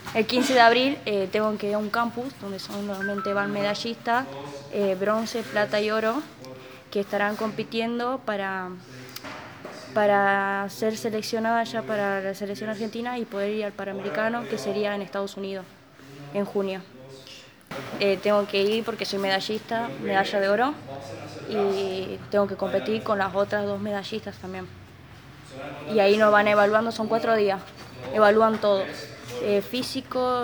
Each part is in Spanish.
El 15 de abril tengo que ir a un campus donde normalmente van medallistas, bronce, plata y oro, que estarán compitiendo para ser seleccionada ya para la selección argentina y poder ir al Panamericano, que sería en Estados Unidos, en junio. Tengo que ir porque soy medallista, medalla de oro, y tengo que competir con las otras 2 medallistas también. Y ahí nos van evaluando, son 4 días, evalúan todo, físico,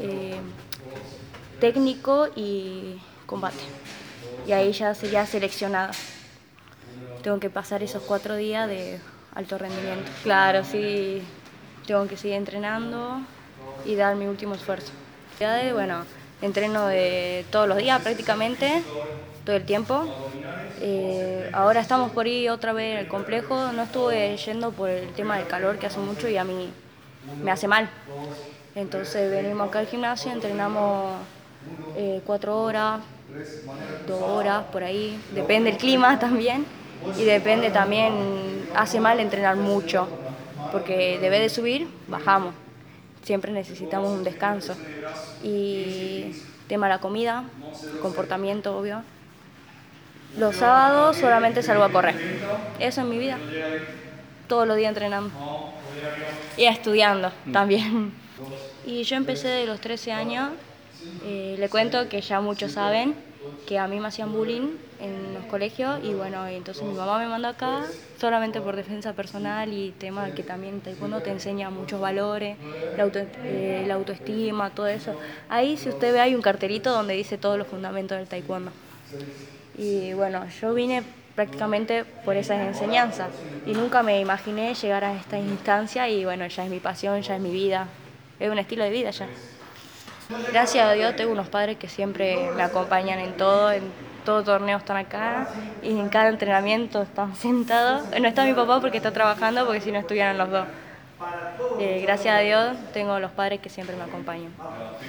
técnico y combate. Y ahí ya sería seleccionada. Tengo que pasar esos 4 días de alto rendimiento. Claro, sí, tengo que seguir entrenando y dar mi último esfuerzo. Bueno, entreno de todos los días prácticamente, todo el tiempo. Ahora estamos por ir otra vez al complejo. No estuve yendo por el tema del calor que hace mucho y a mí me hace mal. Entonces venimos acá al gimnasio, entrenamos 4 horas, 2 horas por ahí, depende del clima también y depende también, hace mal entrenar mucho, porque debe de subir, bajamos, siempre necesitamos un descanso. Y tema de la comida, comportamiento obvio. Los sábados solamente salgo a correr, eso es mi vida, todos los días entrenando y estudiando también. Y yo empecé de los 13 años, le cuento que ya muchos saben que a mí me hacían bullying en los colegios y bueno, entonces mi mamá me mandó acá solamente por defensa personal y tema que también taekwondo te enseña muchos valores, la autoestima, todo eso. Ahí si usted ve hay un cartelito donde dice todos los fundamentos del taekwondo. Y bueno, yo vine prácticamente por esas enseñanzas y nunca me imaginé llegar a esta instancia y bueno, ya es mi pasión, ya es mi vida, es un estilo de vida ya. Gracias a Dios tengo unos padres que siempre me acompañan en todo torneo están acá y en cada entrenamiento están sentados. No está mi papá porque está trabajando, porque si no estuvieran los dos. Gracias a Dios tengo los padres que siempre me acompañan.